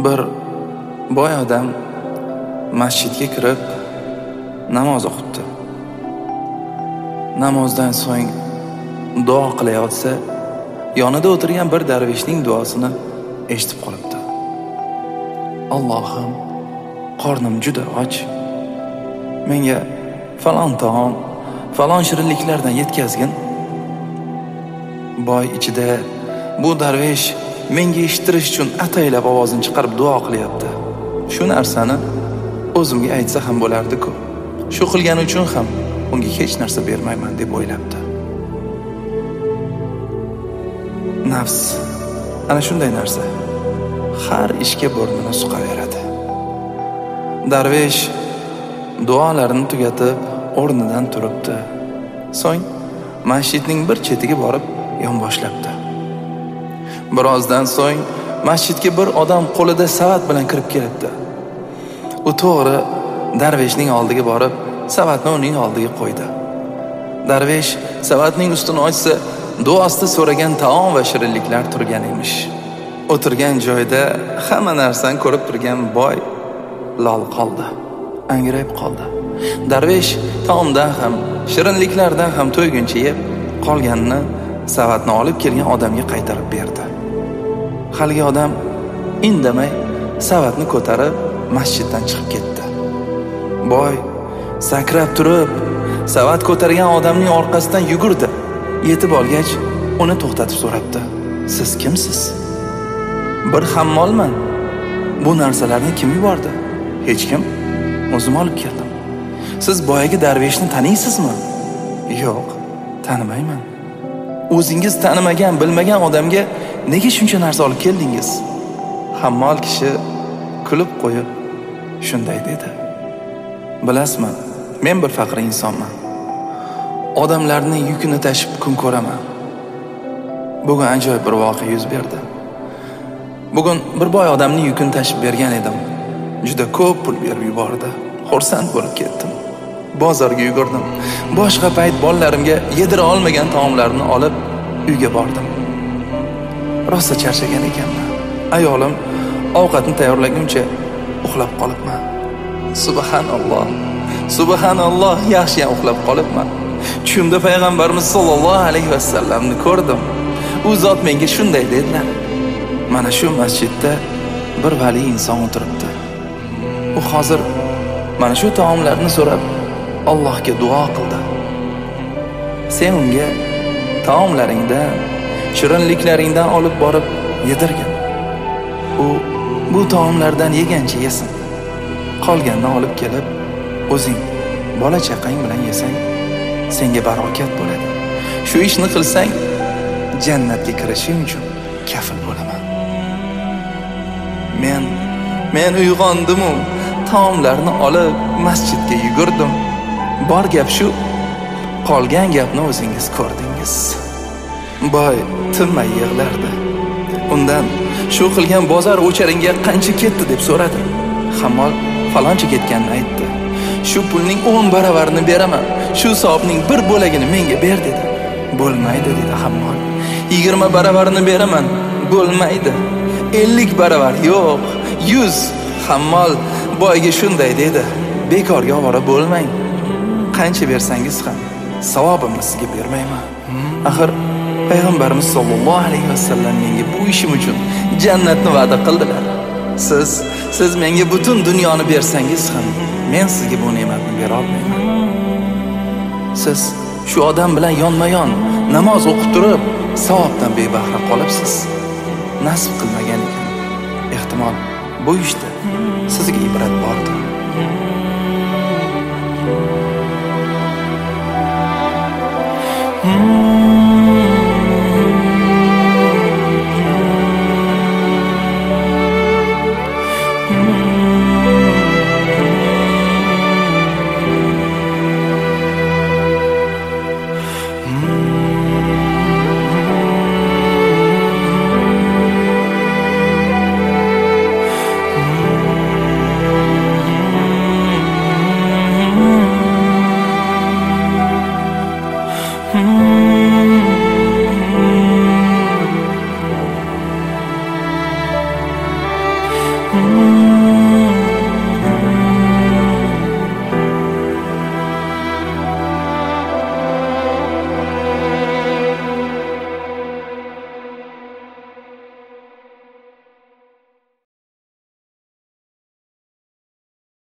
Bir boy odam masjidga kirib namoz o'qibdi. Namozdan so'ng duo qilayotsa, yonida o'tirgan bir darveshning duosini eshitib qolibdi. Allohim, qornim juda och. Menga falon taom, falon shirinliklardan yetkazgin. Boy ichida bu darvesh menga eshittirish uchun ataylab ovozini chiqarib duo qilyapti. Shu narsani o'zimga aytsa ham bo'lardi-ku. Shu qilgani uchun ham unga hech narsa bermayman deb o'ylabdi. Nafs ana shunday narsa. Har ishga burnini suqaveradi. Darvesh duolarini tugatib o'rnidan turibdi. So'ng masjidning bir chetiga borib yonboshlabdi. Birozdan so'ng masjidga bir odam qo'lida savat bilan kirib kelibdi. U to'g'ri darveshning oldiga borib, savatni uning oldiga qo'ydi. Darvesh savatning ustini ochsa, duosida so'ragan taom va shirinliklar turgan emish. O'tirgan joyda hamma narsani ko'rib turgan boy lol qoldi, angrayib qoldi. Darvesh taomdan ham, shirinliklardan ham to'yguncha yeb, qolganini savatni olib kelgan odamga qaytarib berdi. Haligi odam indamay savatni ko'tarib masjiddan chiqib ketdi. Boy sakrab turib, savat ko'targan odamning orqasidan yugurdi. Yetib olgach, uni to'xtatib so'rabdi: "Siz kimsiz?" "Bir hammolman. Bu narsalarni kim yubordi?" "Hech kim. O'zim olib keldim." "Siz boyagi darveshni taniysizmi?" "Yo'q, tanimayman." "O'zingiz tanimagan, bilmagan odamga nega shuncha narsa olib keldingiz?" Hammol kishi kulib qo'yib shunday dedi: "Bilasizmi, men bir faqir insonman. Odamlarning yukini tashib kun ko'raman. Bugun ajoyib bir voqea yuz berdi. Bugun bir boy odamning yukini tashib bergan edim. Juda ko'p pul berib yubordi. Xursand bo'lib ketdim. Bozorga yugurdim. Boshqa payt bolalarimga yedira olmagan taomlarni olib uyga bordim. Rosa charchagan ekanman. Ayolim ovqatni tayyorlaguncha uxlab qolibman. Subhanalloh. Subhanalloh, yaxshi uxlab qolibman. Tushimda payg'ambarimiz sollallohu alayhi vasallamni ko'rdim. U zot menga shunday dedilar: "Mana shu masjidda bir vali inson o'tiribdi. U hozir mana shu taomlarni so'rab Allohga duo qildi. Sen unga taomlaringdan, shirinliklaringdan olib borib yedirgin. U bu taomlardan yegancha yesin. Qolganini olib kelib o'zing bola chaqang bilan yesang, senga barokat bo'ladi. Shu ishni qilsang, jannatga kirishing uchun kafil bo'laman." Men uyg'ondim-u, taomlarni olib masjidga yugurdim. Bor gap shu, qolgan gapni o'zingiz ko'rdingiz. Boy tinmay yig'lardi. Undan shu qilgan bozor o'charingga qancha ketdi deb so'radi. Hammol faloncha ketganini aytdi. "Shu pulning 10 baravarini beraman. Shu savobning bir bo'lagini menga ber" dedi. "Bo'lmaydi" dedi Hammol. 20 baravarini beraman. "Bo'lmaydi." 50 baravar, yo'q, 100. Hammol boyga shunday dedi: "Bekorga ovora bo'lmang. Qancha bersangiz ham savobimni sizga bermayman. Axir payg'ambarimiz sollallohu alayhi vasallam menga bu ishim uchun jannatni va'da qildilar. Siz menga butun dunyoni bersangiz ham men sizga bu ne'matni bera olmayman. Siz shu odam bilan yonma-yon namoz o'qib turib, savobdan bebahra qolibsiz. Nasib qilmagan ekan. Ehtimol bu ishda sizga ibrat bordir." Mm-hmm.